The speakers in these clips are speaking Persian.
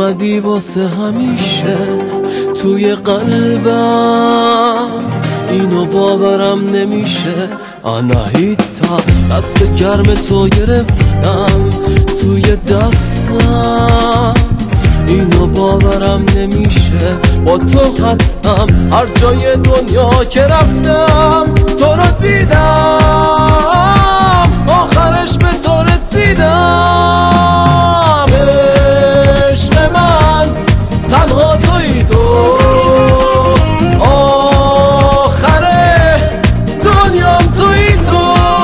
اومدی واسه همیشه توی قلبم، اینو باورم نمیشه. آناهیتا دست گرم تو گرفتم توی دستم، اینو باورم نمیشه. با تو هستم هر جای دنیا که رفتم، تو رو دیدم آخرش به تو رسیدم. عشق من تنها تویی تو، آخر دنیام تویی تو.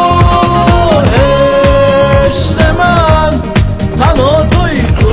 عشق من تنها تویی تو،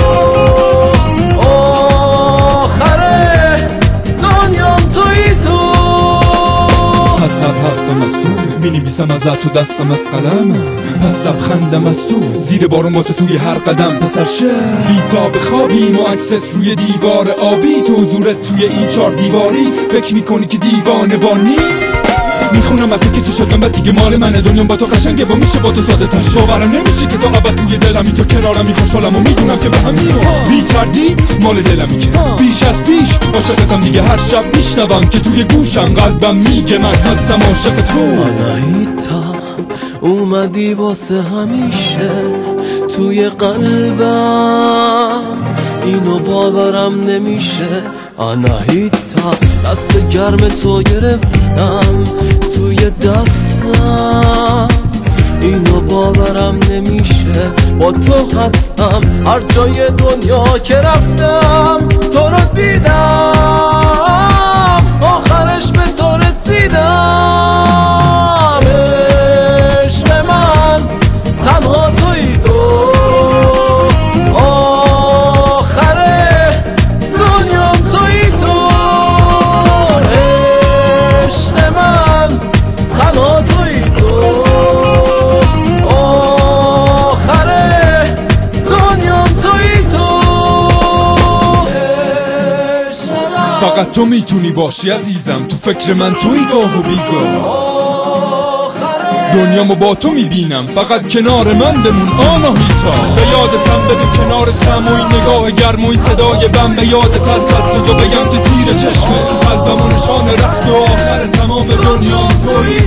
آخر دنیام تویی تو. پس هر حرفم از تو می‌نویسم ازت تو دستم از قلمم، پس لبخندم از تو زیر بارون با تو توی هر قدم. پسر شهر بی‌تاب خوابیم و عکست روی دیوار آبی، تو حضورت توی این 4 دیواری فکر میکنی که دیوانه بانی. میخونم از تو که چی شدم بعد دیگه مال منه، دنیام با تو قشنگه و میشه با تو ساده تر. باورم نمیشه که تا ابد توی دلمی، تو کنارمی خوشحالم و میدونم که به هم میرم. بی‌تردید مال دلمی که بیش از پیش عاشقتم دیگه. هر شب میشنوم که توی گوشم قلبم میگه من هستم عاشق تو. آناهیتا اومدی واسه همیشه توی قلبم، اینو باورم نمیشه. آناهیتا دست گرم تو گرفتم توی دستم، اینو باورم نمیشه. با تو هستم هر جای دنیا که رفتم، تو رو دیدم آخرش به تو رسیدم. عشق من تنها تویی تو، آخر دنیام تویی تو. عشق من تنها تویی تو، آخر دنیام تویی تو. فقط تو میتونی باشی عزیزم، تو فکر من تویی گاه و بیگاه. دنیامو با تو میبینم، فقط کنار من بمون آناهیتا. به یادتم بده کنارتم و این نگاه گرم و این صدای بم. به یادت از بس بزو بگم که تیر چشمه قلبم و نشان رفت و آخر تمام دنیا تویی.